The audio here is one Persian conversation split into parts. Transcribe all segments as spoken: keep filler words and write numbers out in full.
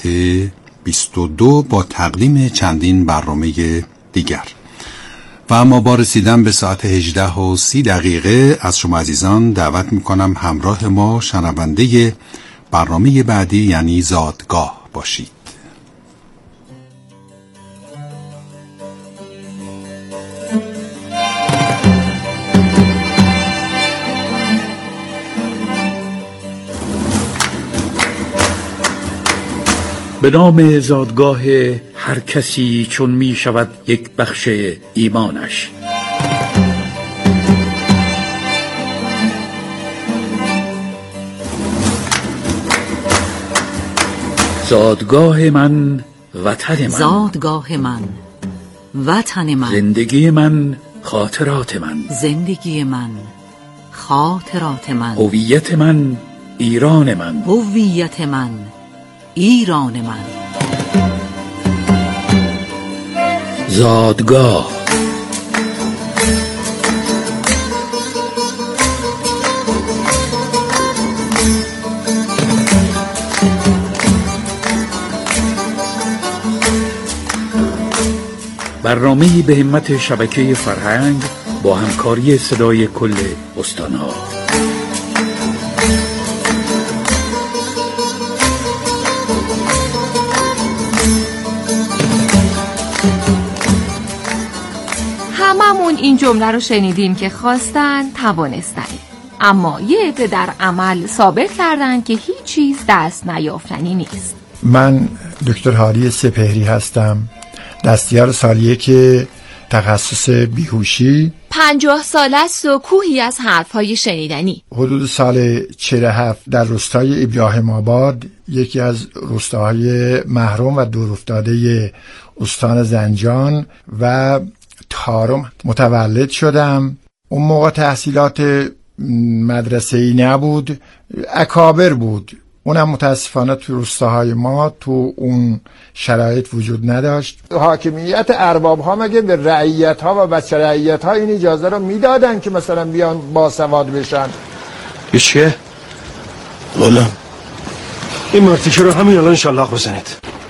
ساعت بیست و دو با تقدیم چندین برنامه دیگر. و اما با رسیدن به ساعت هجده و سی دقیقه از شما عزیزان دعوت میکنم همراه ما شنونده برنامه بعدی یعنی زادگاه باشید. به نام زادگاه هر کسی چون می شود یک بخش ایمانش. زادگاه من وطن من، زادگاه من وطن من، زندگی من خاطرات من، زندگی من خاطرات من، هویت من ایران من، هویت من ایران من. زادگاه برنامه‌ای به همت شبکه فرهنگ با همکاری صدای کل استان‌ها. هممون این جمله رو شنیدیم که خواستن توانستن، اما یه عده در عمل ثابت کردن که هیچ چیز دست نیافتنی نیست. من دکتر هادی سپهری هستم، دستیار سالیه که تخصص بیهوشی. پنجاه سال است و کوهی از حرفهای شنیدنی. حدود سال چهل و هفت در روستای ابراهیم آباد، یکی از روستاهای محروم و دورافتاده استان زنجان و تارم متولد شدم. اون موقع تحصیلات مدرسه‌ای نبود، اکابر بود. اونم متاسفانه تو روستاهای ما تو اون شرایط وجود نداشت. حاکمیت ارباب ها مگه به رعیت ها و بچه رعیت ها این اجازه رو میدادن که مثلا بیان باسواد بشن؟ یه چیه؟ والا این مرتیکه رو همین الان انشالله بزنید.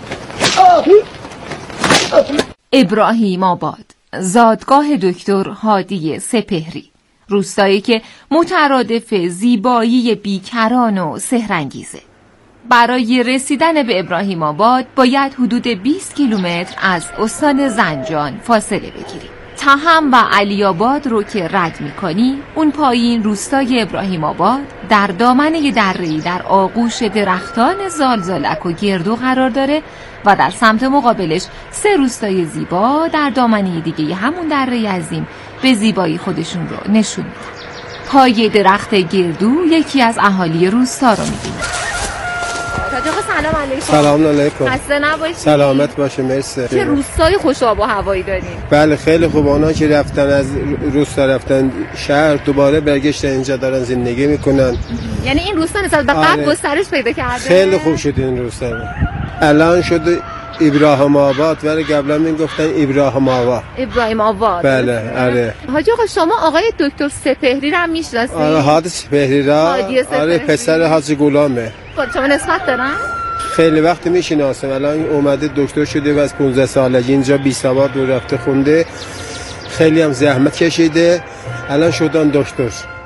ابراهیم آباد، زادگاه دکتر هادی سپهری، روستایی که مترادف زیبایی بیکران و سحرانگیزه. برای رسیدن به ابراهیم آباد باید حدود بیست کیلومتر از استان زنجان فاصله بگیریم. تهم و علی آباد رو که رد می‌کنی، اون پایین روستای ابراهیم آباد در دامنه دره‌ای در آغوش درختان زالزالک و گردو قرار داره و در سمت مقابلش سه روستای زیبا در دامنه دیگه همون دره عظیم به زیبایی خودشون رو نشون میدن. پای درخت گردو یکی از اهالی روستا رو می‌بینیم. آقا سلام علیکم. سلام علیکم. خسته نباشید. سلامت باشه، مرسی. چه روستای خوش آب و هوایی دارین. بله خیلی خوب. اونا که رفتن از روستا رفتن شهر دوباره برگشتن اینجا دارن زندگی میکنن. یعنی این روستا نسبت به قبل گسترش پیدا کرده. خیلی خوب شد این روستا. الان شد ابراهیم آباد، ولی قبلا میگفتن ابراهیم آباد. ابراهیم آباد. بله آره. حاجی آقا شما آقای دکتر سپهری رو هم میشناسید؟ آره هادی سپهری را. آره پسر حاجی غلامه. شما نسبت دارن؟ خیلی وقت میشناسم. الان اومده دکتر شده و از پانزده سالگی اینجا بیست سال دور رفته خونده. خیلی هم زحمت کشیده، الان شدن دکتر.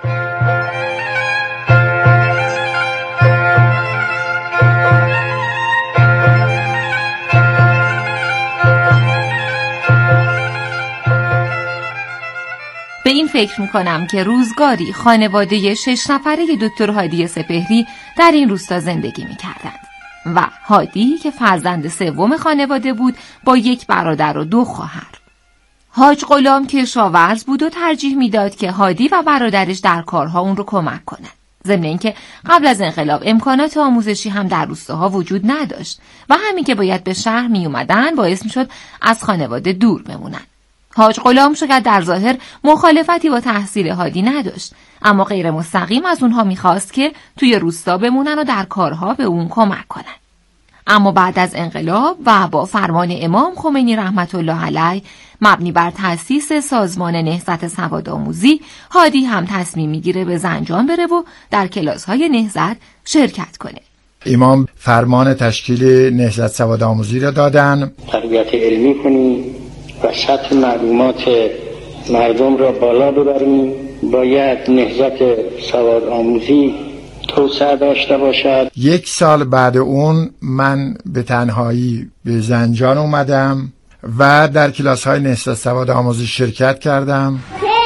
به این فکر میکنم که روزگاری خانواده شش نفره دکتر هادی سپهری در این روستا زندگی میکردند و هادی که فرزند سوم خانواده بود با یک برادر و دو خواهر. حاج غلام کشاورز بود و ترجیح میداد که هادی و برادرش در کارها اون رو کمک کنند. ضمن اینکه قبل از انقلاب امکانات آموزشی هم در روستاها وجود نداشت و همین که باید به شهر می اومدن باعث میشد از خانواده دور بمونن. حاج غلام شاید در ظاهر مخالفتی با تحصیل هادی نداشت، اما غیر مستقیم از اونها میخواست که توی روستا بمونن و در کارها به اون کمک کنن. اما بعد از انقلاب و با فرمان امام خمینی رحمت الله علیه مبنی بر تأسیس سازمان نهضت سوادآموزی، هادی هم تصمیم میگیره به زنجان بره و در کلاس‌های نهضت شرکت کنه. امام فرمان تشکیل نهضت سواد آموزی را دادن. تربیت علمی کنیم و سطح معلومات مردم را بالا ببریم. باید نهضت سواد آموزی توسعه داشته باشد. یک سال بعد اون من به تنهایی به زنجان اومدم و در کلاس های نهضت سواد آموزی شرکت کردم.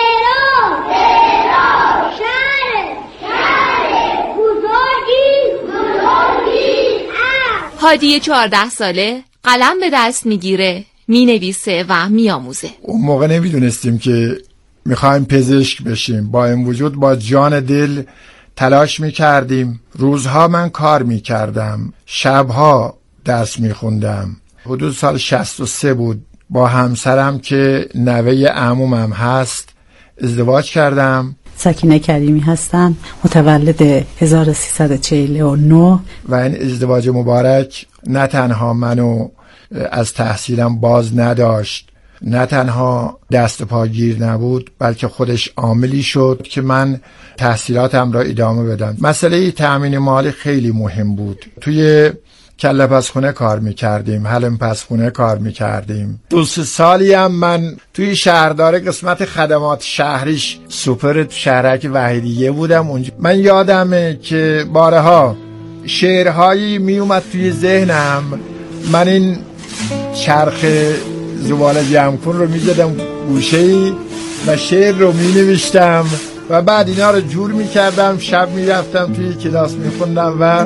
هادی چهارده ساله قلم به دست میگیره، مینویسه و میآموزه. اون موقع نمیدونستیم که میخوایم پزشک بشیم. با این وجود با جان دل تلاش میکردیم. روزها من کار میکردم، شبها درس میخوندم. حدود سال شصت و سه بود. با همسرم که نوه عمومم هست ازدواج کردم. سکینه کریمی هستم، متولد هزار و سیصد و چهل و نه و این ازدواج مبارک نه تنها منو از تحصیلم باز نداشت، نه تنها دست پاگیر نبود، بلکه خودش عاملی شد که من تحصیلاتم را ادامه بدم. مسئله تأمین مالی خیلی مهم بود. توی کله پسخونه کار میکردیم، حلم پسخونه کار میکردیم. دو سه سالی هم من توی شهردار قسمت خدمات شهریش سوپر شهرک وحیدیه بودم. اونجا من یادمه که بارها شعرهایی میومد توی ذهنم. من این چرخ زباله جمع کن رو میزدم گوشه‌ای و شعر رو مینوشتم و بعد اینا رو جور میکردم. شب میرفتم توی کلاس میخوندم و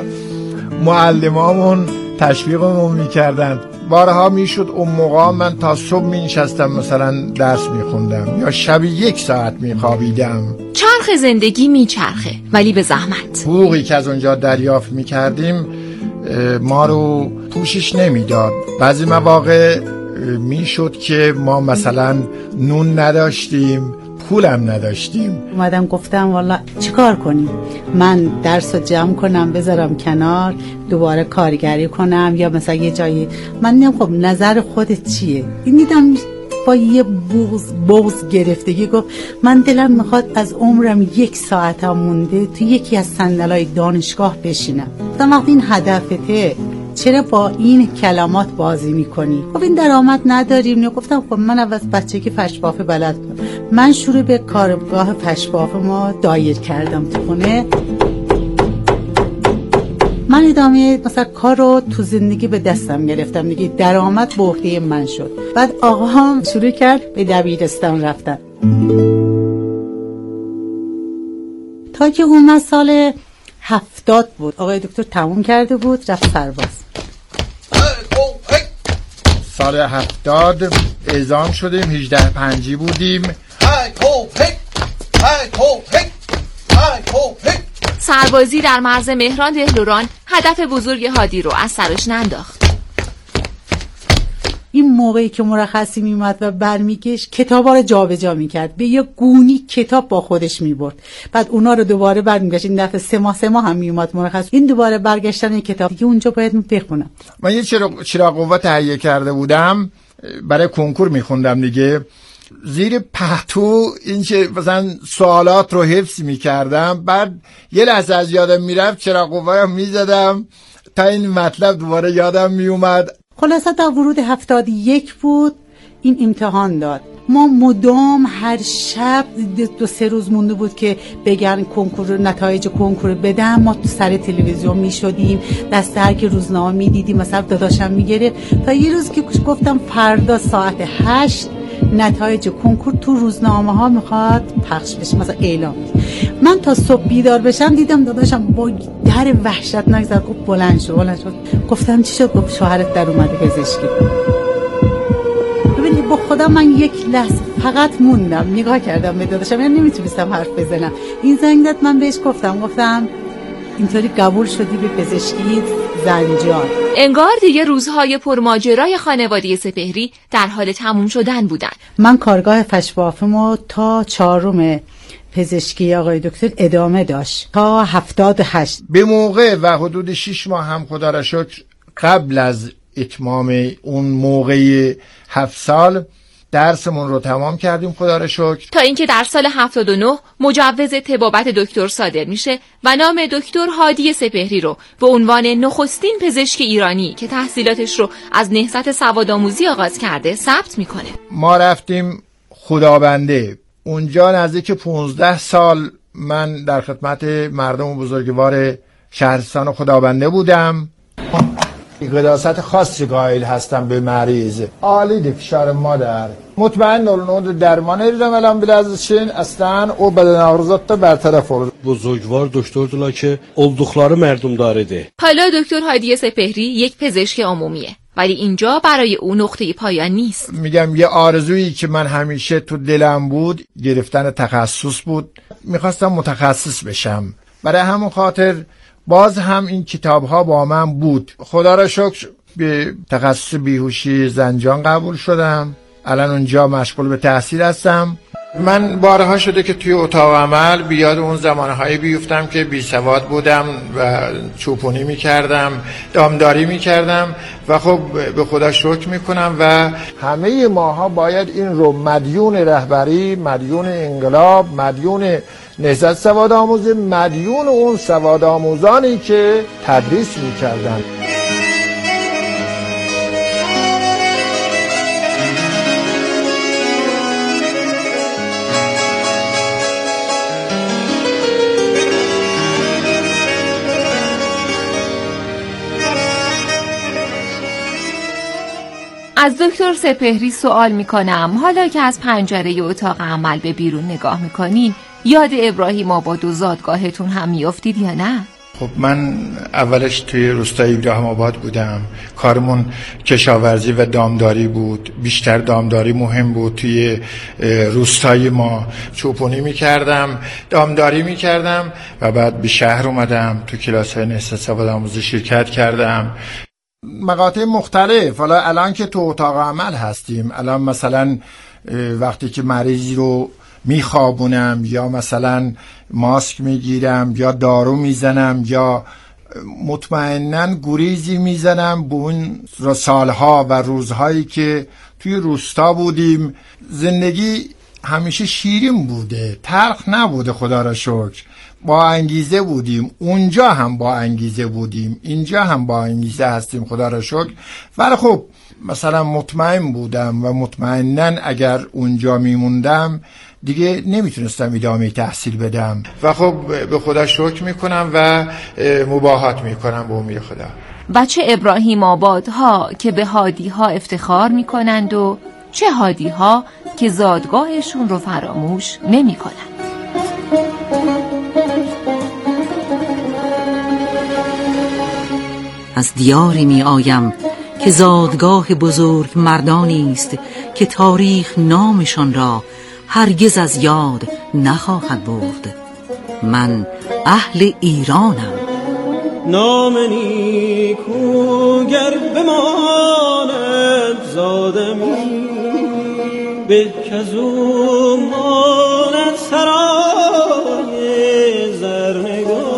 معلمامون تشویقمون میکردن. بارها میشد اون موقع من تا صبح مینشستم مثلا درس میخوندم یا شب یک ساعت میخوابیدم. چرخ زندگی میچرخه ولی به زحمت. حقوقی که از اونجا دریافت میکردیم ما رو پوشش نمیداد. بعضی مواقع میشد که ما مثلا نون نداشتیم، پولم نداشتیم. اومدم گفتم والا چیکار کنیم؟ من درس رو جمع کنم بذارم کنار، دوباره کارگری کنم یا مثلا یه جایی. من نیم خب نظر خودت چیه؟ این دیدم با یه بغض بغض گرفتگی گفت من دلم میخواد از عمرم یک ساعتم مونده تو یکی از صندلای دانشگاه بشینم. گفتم وقتی این هدفته چرا با این کلمات بازی میکنی؟ خب این درآمد نداریم. نه گفتم خب من اول بچگی فشبافه بلد بودم. من شروع به کارگاه فشبافه ما دایر کردم تو خونه. من ادامه مثلا کار رو تو زندگی به دستم گرفتم دیگه. درآمد به عهده من شد. بعد آقا هم شروع کرد به دبیرستان رفتن تا که اون سال هفتاد بود. آقای دکتر تموم کرده بود رفت سرباز. سال هفتاد اعزام شدیم، هجده پنجی بودیم. سربازی در مرز مهران دهلوران هدف بزرگ هادی رو از سرش ننداخت. این موقعی که مرخصی میومد و برمیگشت کتابا رو جابجا میکرد، به یه گونی کتاب با خودش میبرد. بعد اونا رو دوباره برمیگشت. این دفعه سه ماه سه ماه هم میومد مرخص. این دوباره برگشتن این کتاب دیگه اونجا باید بخونم. من یه چراغ چراغ قوه تهیه کرده بودم برای کنکور میخوندم دیگه. زیر پهتو این که مثلا سوالات رو حفظ میکردم. بعد یه لحظه از یادم میرفت چراغ قوه رو میزدم تا این مطلب دوباره یادم میومد. خلاصه تا ورود هفتاد یک بود این امتحان داد. ما مدام هر شب دو سه روز مونده بود که بگن کنکور نتایج کنکور بدم. ما تو سر تلویزیون می شدیم، دست هر که روزنامه می دیدیم مثلا داداشم می گرفت. تا یه روز که گفتم فردا ساعت هشت نتایج کنکور تو روزنامه ها میخواد پخش بشه مثلا اعلام. من تا صبح بیدار بشم دیدم داداشم با در وحشتناک زد. گفت بلند شو بلند شو. گفتم چی شد؟ گفت شوهرت در اومده پزشکی. ببینید با خدا من یک لحظه فقط موندم نگاه کردم به داداشم، یعنی نمیتونستم حرف بزنم. این زنگ داد، من بهش گفتم گفتم اینطوری قبول شدی به پزشکی زنجان. انگار دیگه روزهای پرماجرای خانواده سپهری در حال تموم شدن بودن. من کارگاه فشبافمو تا چهارم پزشکی آقای دکتر ادامه داشت تا هفتاد و هشت. به موقع و حدود شش ماه هم خدا را شکر قبل از اتمام اون موقع هفت سال درسمون رو تمام کردیم خدا رو شکر، تا اینکه در سال هفتاد و نه مجوز طبابت دکتر صادر میشه و نام دکتر هادی سپهری رو به عنوان نخستین پزشک ایرانی که تحصیلاتش رو از نهضت سوادآموزی آغاز کرده ثبت میکنه. ما رفتیم خدابنده، اونجا نزدیک پونزده سال من در خدمت مردم بزرگوار شهرستان خدابنده بودم. قداست خاصی قائل هستم به مریض. عالی فشار مادر مطمئن اون درمانه دیدم الان بلازشین اصلا o beden ağrısı برطرف olur. بزرگوار دکتردولا که oldukları مردمدارده. حالا دکتر هادی سپهری یک پزشک عمومیه، ولی اینجا برای او نقطه پایان نیست. میگم یه آرزویی که من همیشه تو دلم بود گرفتن تخصص بود. میخواستم متخصص بشم، برای همون خاطر باز هم این کتاب ها با من بود. خدا را شکر به تخصص بیهوشی زنجان قبول شدم، الان اونجا مشغول به تحصیل هستم. من بارها شده که توی اتاق عمل بیاد اون زمانهایی بیفتم که بی سواد بودم و چوپونی میکردم، دامداری میکردم و خب به خدا شکر میکنم و همه ماها باید این رو مدیون رهبری، مدیون انقلاب، مدیون نهضت سوادآموزی، مدیون اون سوادآموزانی که تدریس میکردن. از دکتر سپهری سوال میکنم حالا که از پنجره اتاق عمل به بیرون نگاه میکنین یاد ابراهیم آباد و زادگاهتون هم میافتید یا نه؟ خب من اولش توی روستای ابراهیم آباد بودم، کارمون کشاورزی و دامداری بود، بیشتر دامداری مهم بود. توی روستای ما چوپونی میکردم، دامداری میکردم و بعد به شهر اومدم، تو کلاس‌های نهضت سوادآموزی شرکت کردم، مقاطع مختلف. حالا الان که تو اتاق عمل هستیم، الان مثلا وقتی که مریضی رو میخوابونم یا مثلا ماسک میگیرم یا دارو میزنم یا مطمئناً گریزی میزنم به اون سالها و روزهایی که توی روستا بودیم. زندگی همیشه شیرین بوده، تلخ نبوده خدا را شکر، با انگیزه بودیم. اونجا هم با انگیزه بودیم، اینجا هم با انگیزه هستیم خدا را شکر. ولی خب مثلا مطمئن بودم و مطمئناً اگر اونجا میموندم دیگه نمیتونستم ادامه تحصیل بدم و خب به خدا شکر میکنم و مباهات میکنم به امید خدا. بچه ابراهیم آباد ها که به هادی ها افتخار میکنند و چه هادی ها که زادگاهشون رو فراموش نمیکنند. از دیاری می آیم که زادگاه بزرگ مردانی است که تاریخ نامشان را هرگز از یاد نخواهد برد. من اهل ایرانم. نام نیکو گر بماند زادمی به کزو ماند سرای زرنگار.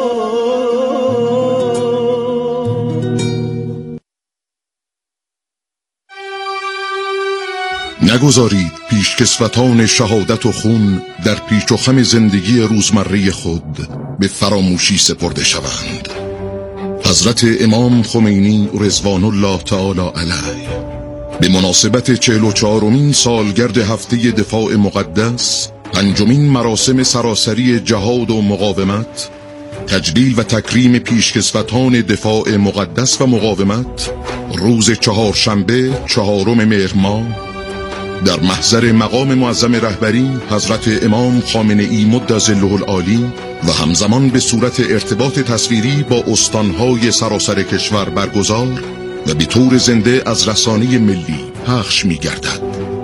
نگذارید پیشکسوتان شهادت و خون در پیچ و خم زندگی روزمره خود به فراموشی سپرده شوند. حضرت امام خمینی رضوان الله تعالی علیه به مناسبت چهل و چهارمین سالگرد هفته دفاع مقدس، پنجمین مراسم سراسری جهاد و مقاومت، تجلیل و تکریم پیشکسوتان دفاع مقدس و مقاومت، روز چهارشنبه چهارم مهر ماه در محضر مقام معظم رهبری حضرت امام خامنه‌ای مدظله العالی و همزمان به صورت ارتباط تصویری با استانهای سراسر کشور برگزار و به طور زنده از رسانه ملی پخش می گردد.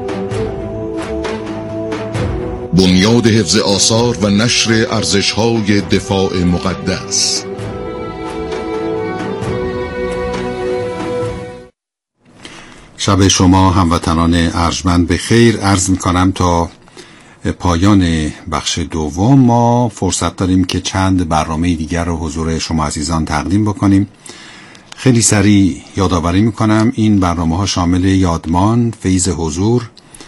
بنیاد حفظ آثار و نشر ارزش‌های دفاع مقدس. شب شما هموطنان ارجمند به خیر عرض می کنم. تا پایان بخش دوم ما فرصت داریم که چند برنامه دیگر رو حضور شما عزیزان تقدیم بکنیم. خیلی سریع یادآوری می کنم این برنامه ها شامل یادمان، فیض حضور،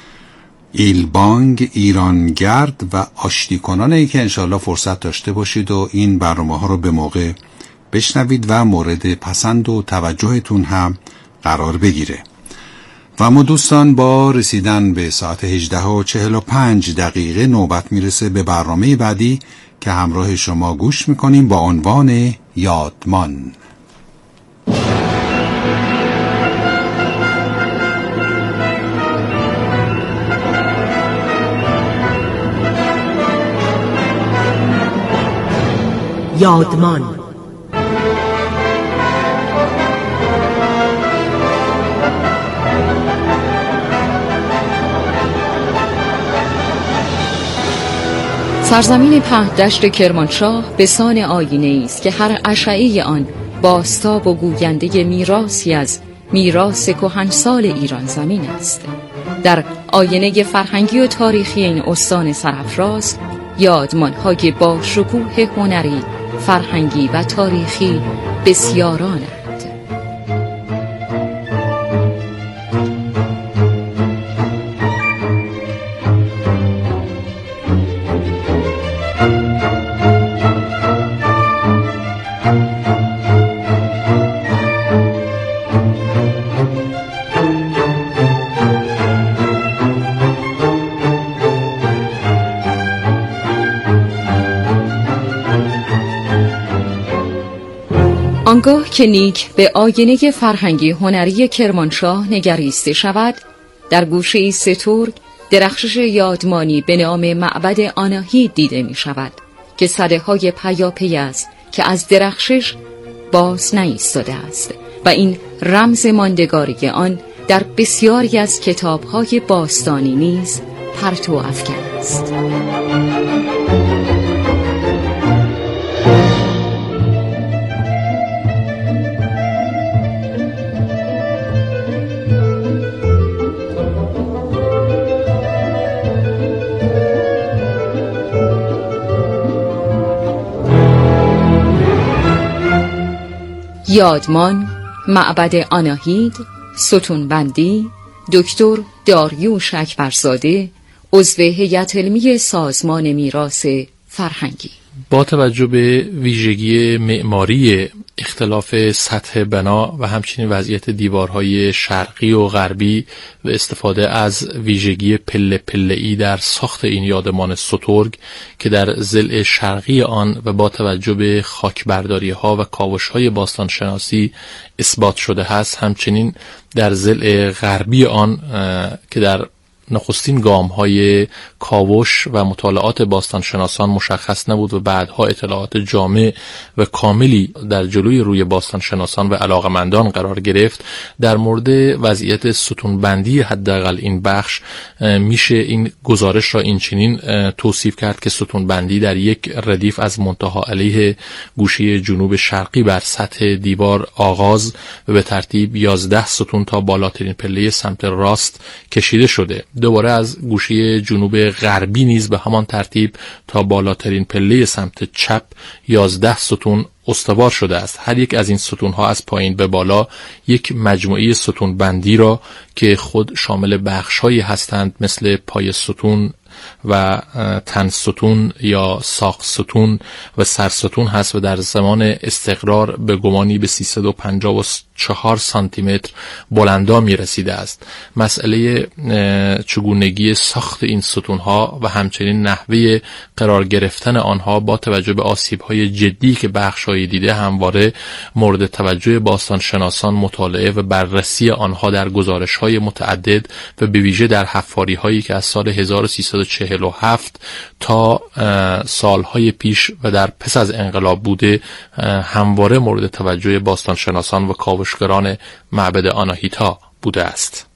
ایلبانگ، ایرانگرد و آشتی کنانه که انشاءالله فرصت داشته باشید و این برنامه ها رو به موقع بشنوید و مورد پسند و توجهتون هم قرار بگیره. و ما دوستان با رسیدن به ساعت هجده و چهل و پنج دقیقه نوبت میرسه به برنامه بعدی که همراه شما گوش میکنیم با عنوان یادمان. یادمان. سرزمین پهن‌دشت کرمانشاه به سان آیینه است که هر اشعه آن بازتاب و گوینده میراثی از میراث کهنسال ایران زمین است. در آینه فرهنگی و تاریخی این استان سرافراز یادمان‌های با شکوه هنری، فرهنگی و تاریخی بسیارانند. آنگاه که نیک به آینه فرهنگی هنری کرمانشاه نگریسته شود، در گوشه سترگ درخشش یادمانی به نام معبد آناهید دیده می شود که سده های پیاپی است که از درخشش باز نایستاده است و این رمز ماندگاری آن در بسیاری از کتاب های باستانی نیز پرتو افکن است. یادمان، معبد آناهید، ستونبندی، دکتر داریوش اکبرزاده، عضو هیئت علمی سازمان میراث فرهنگی. با توجه به ویژگی معماری، اختلاف سطح بنا و همچنین وضعیت دیوارهای شرقی و غربی و استفاده از ویژگی پله پله‌ای در ساخت این یادمان سترگ که در ضلع شرقی آن و با توجه به خاکبرداری‌ها و کاوش‌های باستانشناسی اثبات شده است، همچنین در ضلع غربی آن که در نخستین گام های کاوش و مطالعات باستانشناسان مشخص نبود و بعدها اطلاعات جامع و کاملی در جلوی روی باستانشناسان و علاقمندان قرار گرفت. در مورد وضعیت ستونبندی حداقل این بخش میشه این گزارش را این چنین توصیف کرد که ستونبندی در یک ردیف از منتها علیه گوشه جنوب شرقی بر سطح دیوار آغاز و به ترتیب یازده ستون تا بالاترین پله سمت راست کشیده شده. دوباره از گوشه جنوب غربی نیز به همان ترتیب تا بالاترین پله سمت چپ یازده ستون استوار شده است. هر یک از این ستونها از پایین به بالا یک مجموعه ستون بندی را که خود شامل بخش‌هایی هستند مثل پای ستون و تن ستون یا ساق ستون و سر ستون هست و در زمان استقرار به گمانی به سیصد و پنجاه و چهار سانتی متر بلندا می رسیده است. مسئله چگونگی ساخت این ستون ها و همچنین نحوه قرار گرفتن آنها با توجه به آسیب های جدی که بخش های دیده همواره مورد توجه باستانشناسان مطالعه و بررسی آنها در گزارش های متعدد و به ویژه در حفاری هایی که از سال هزار و سیصد و چهل و هفت تا سالهای پیش و در پس از انقلاب بوده همواره مورد توجه باستانشناسان و کاوشگران معبد آناهیتا بوده است.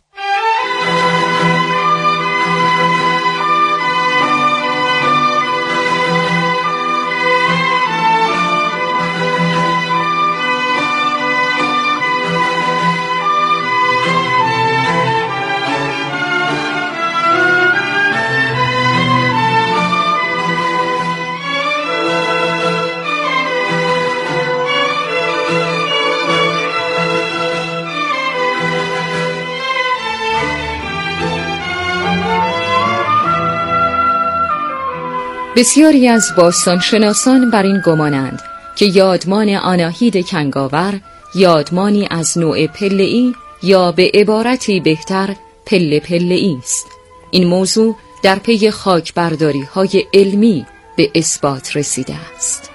بسیاری از باستانشناسان بر این گمانند که یادمان آناهید کنگاور یادمانی از نوع پله‌ای یا به عبارتی بهتر پله پله‌ای است. این موضوع در پی خاکبرداری های علمی به اثبات رسیده است.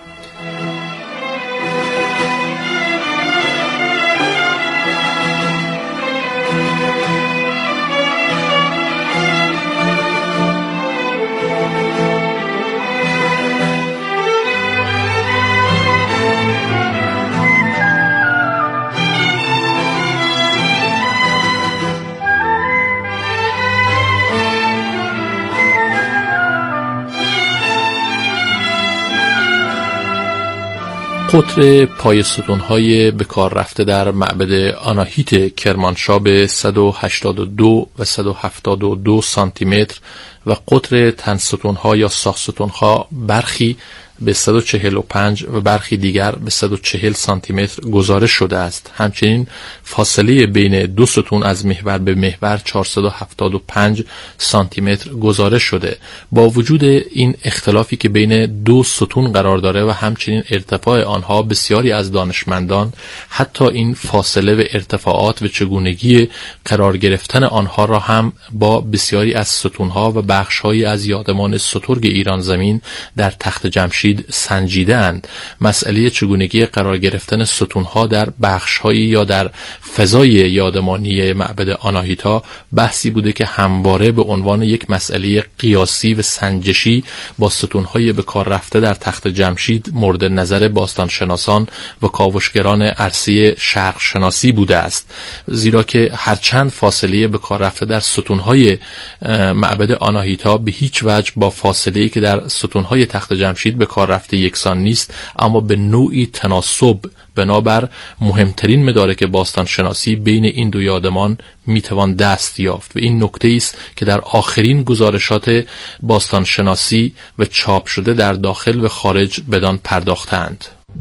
قطر پای ستون‌های به کار رفته در معبد آناهیت کرمانشاه به صد و هشتاد و دو و صد و هفتاد و دو سانتی متر و قطر تن ستون‌ها یا ساخت ستون‌ها برخی به صد و چهل و پنج و برخی دیگر به صد و چهل سانتی متر گزارش شده است. همچنین فاصله بین دو ستون از محور به محور چهارصد و هفتاد و پنج سانتی متر گزارش شده. با وجود این اختلافی که بین دو ستون قرار داره و همچنین ارتفاع آنها، بسیاری از دانشمندان حتی این فاصله و ارتفاعات و چگونگی قرار گرفتن آنها را هم با بسیاری از ستونها و بخش‌هایی از یادمان سترگ ایران زمین در تخت جمشید سنجیده اند. مسئله چگونگی قرار گرفتن ستونها در بخش‌هایی یا در فضای یادمانی معبد آناهیتا بحثی بوده که همواره به عنوان یک مسئله قیاسی و سنجشی با ستونهای به کار رفته در تخت جمشید مورد نظر باستانشناسان و کاوشگران عرصه شرق شناسی بوده است، زیرا که هرچند فاصله به کار رفته در ستونهای معبد آناهیتا به هیچ وجه با فاصله‌ای که در ستونهای تخت جمشید به کار رفته یکسان نیست، اما به نوعی تناسب بنابر مهمترین مدارک باستان شناسی بین این دو یادمان میتوان دست یافت و این نکته است که در آخرین گزارشات باستان شناسی و چاپ شده در داخل و خارج بدان پرداختند.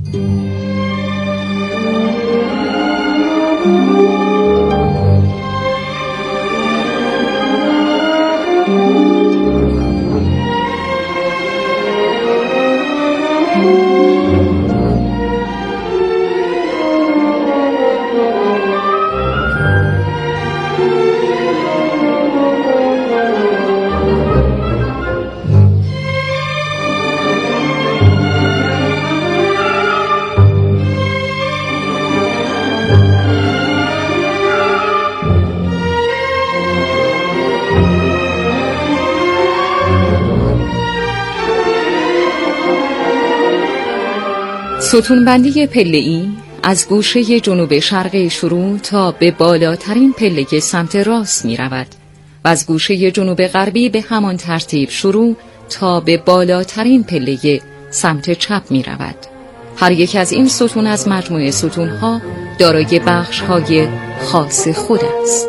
ستونبندی پله‌ای از گوشه جنوب شرقی شروع تا به بالاترین پله سمت راست می رود و از گوشه جنوب غربی به همان ترتیب شروع تا به بالاترین پله سمت چپ می رود. هر یک از این ستون از مجموعه ستونها دارای بخش‌های خاص خود است.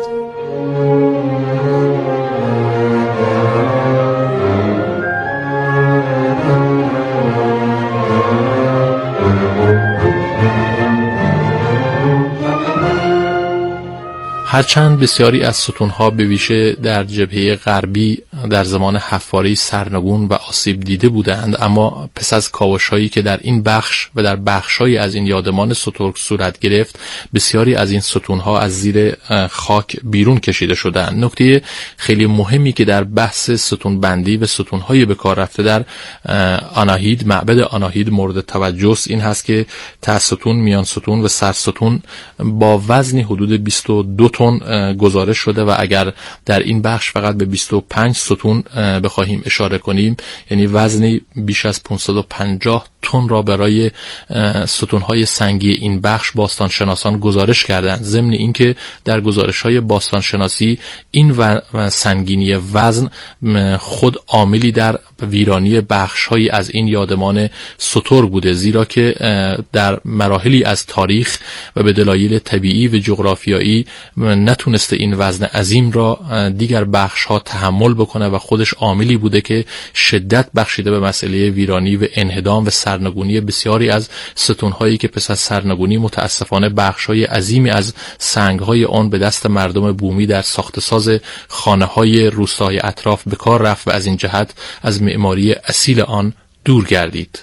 هرچند بسیاری از ستونها به ویژه در جبهه غربی در زمان حفاری سرنگون و آسیب دیده بودند، اما پس از کاوش‌هایی که در این بخش و در بخش‌هایی از این یادمان سترگ صورت گرفت، بسیاری از این ستونها از زیر خاک بیرون کشیده شدند. نکته خیلی مهمی که در بحث ستون بندی و ستونهای به کار رفته در آناهید، معبد آناهید مورد توجه است این هست که ته ستون، میان ستون و سر ستون با وزنی حدود بیست و دو تن گزارش شده و اگر در این بخش فقط به بیست و پنج ستون بخواهیم اشاره کنیم، یعنی وزنی بیش از پانصد و پنجاه تن را برای ستونهای سنگی این بخش باستان شناسان گزارش کردند. ضمن اینکه در گزارش‌های باستان شناسی این و سنگینی وزن خود عاملی در ویرانی بخش‌هایی از این یادمان سترگ بوده، زیرا که در مراحلی از تاریخ و به دلایل طبیعی و جغرافیایی نتونسته این وزن عظیم را دیگر بخش‌ها تحمل بکنه و خودش عاملی بوده که شدت بخشیده به مسئله ویرانی و انهدام و سر سرنگونی بسیاری از ستونهایی که پس از سرنگونی متاسفانه بخش‌های عظیمی از سنگ‌های آن به دست مردم بومی در ساخت‌ساز خانه‌های روستاهای اطراف به کار رفت و از این جهت از معماری اصیل آن دور گردید.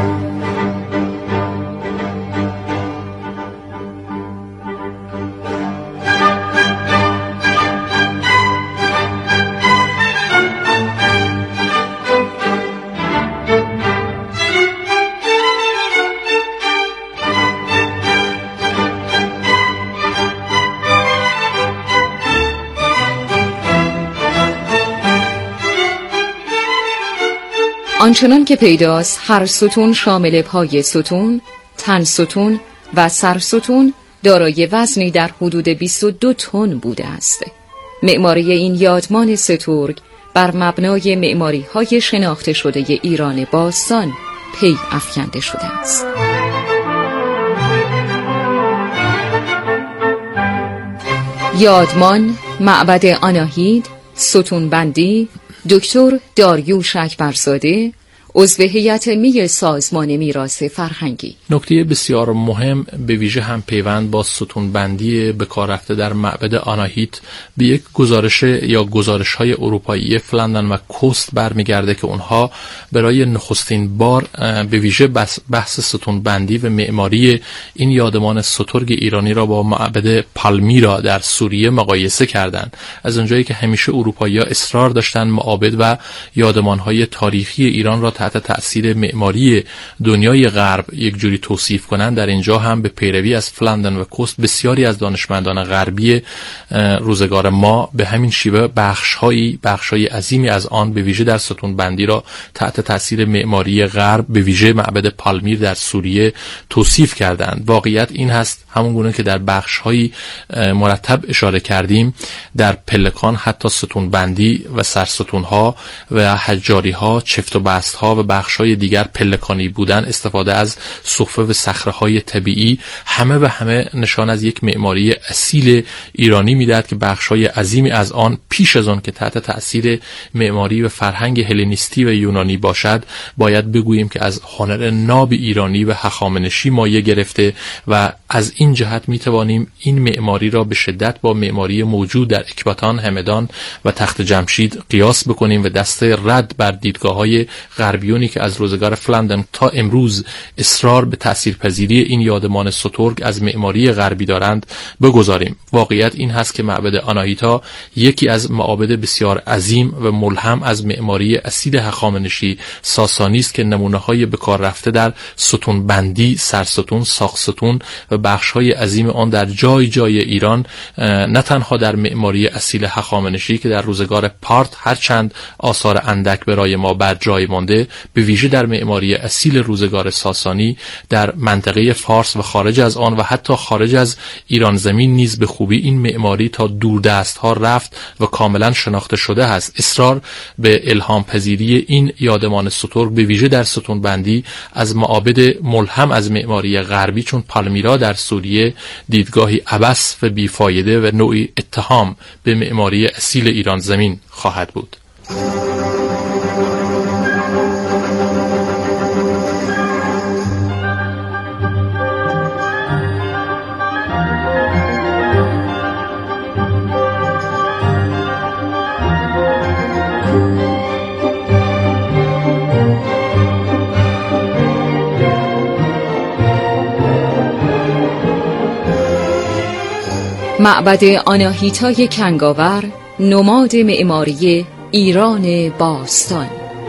آنچنان که پیداست هر ستون شامل پای ستون، تن ستون و سر ستون دارای وزنی در حدود بیست و دو تن بوده است. معماری این یادمان ستورگ بر مبنای معماری های شناخته شده ایران باستان پی افکنده شده است. یادمان، معبد آناهید، ستونبندی، دکتر داریوش اکبرزاده، عضو هیئت علمی سازمان میراث فرهنگی. نکته بسیار مهم به ویژه هم پیوند با ستونبندی به کار رفته در معبد آناهیت به یک گزارش یا گزارش‌های اروپایی فلندن و کوست برمیگرده که اونها برای نخستین بار به ویژه بحث ستونبندی و معماری این یادمان سترگ ایرانی را با معبد پالمیرا در سوریه مقایسه کردند. از اونجایی که همیشه اروپایی‌ها اصرار داشتند معابد و یادمان‌های تاریخی ایران را تحت تأثیر معماری دنیای غرب یک جوری توصیف کنند، در اینجا هم به پیروی از فلندن و کوست بسیاری از دانشمندان غربی روزگار ما به همین شیوه بخش‌هایی بخش‌های عظیمی از آن به ویژه در ستونبندی را تحت تأثیر معماری غرب به ویژه معبد پالمیر در سوریه توصیف کردند. واقعیت این هست همونگونه که در بخش‌هایی مرتب اشاره کردیم، در پلکان حتی ستونبندی و سرستون‌ها و حجاری‌ها، چفت و بست‌ها و بخش‌های دیگر پلکانی بودن، استفاده از صفه و صخره‌های طبیعی، همه و همه نشان از یک معماری اصیل ایرانی می‌دهد که بخش‌های عظیمی از آن پیش از آن که تحت تأثیر معماری و فرهنگ هلنیستی و یونانی باشد، باید بگوییم که از هنر ناب ایرانی و هخامنشی مایه گرفته و از این جهت می‌توانیم این معماری را به شدت با معماری موجود در اکباتان، همدان و تخت جمشید قیاس بکنیم و دست رد بر دیدگاه‌های غربیونی که از روزگار فلندن تا امروز اصرار به تاثیرپذیری این یادمان سترگ از معماری غربی دارند بگذاریم. واقعیت این هست که معبد آناهیتا یکی از معابد بسیار عظیم و ملهم از معماری اصیل هخامنشی ساسانی است که نمونه‌های به کار رفته در ستونبندی، سرستون، ساقستون و بخش‌های عظیم آن در جای جای ایران، نه تنها در معماری اصیل هخامنشی که در روزگار پارت هرچند آثار اندک برای ما بر جای مانده، به ویژه در معماری اصیل روزگار ساسانی در منطقه فارس و خارج از آن و حتی خارج از ایران زمین نیز به خوبی این معماری تا دوردست ها رفت و کاملا شناخته شده است. اصرار به الهام پذیری این یادمان سترگ به ویژه در ستونبندی از معابد ملهم از معماری غربی چون پالمیرا در سوریه دیدگاهی عبث و بیفایده و نوعی اتهام به معماری اصیل ایران زمین خواهد بود. معبد آناهیتای کنگاور، نماد معماری ایران باستان.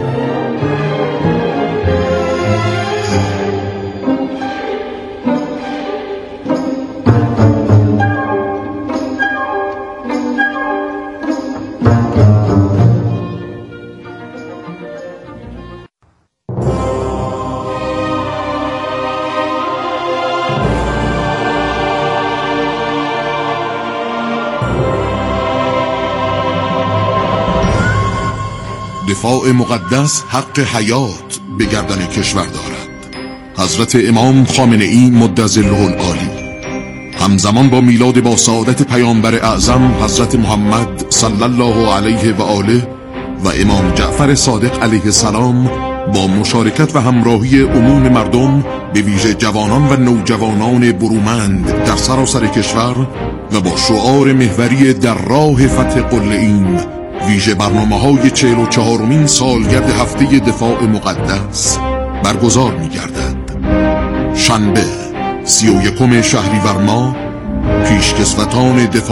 دفاع مقدس حق حیات به گردن کشور دارد. حضرت امام خامنه ای مدظله العالی همزمان با میلاد با سعادت پیامبر اعظم حضرت محمد صلی الله علیه و آله و امام جعفر صادق علیه السلام با مشارکت و همراهی عموم مردم به ویژه جوانان و نوجوانان برومند در سراسر کشور و با شعار محوری در راه فتح قله ایم، ویژه برنامه‌های چهل و چهارمین سالگرد هفته دفاع مقدس برگزار می‌گردد. شنبه سی و یکم شهریور ماه پیشکسوتان دفاع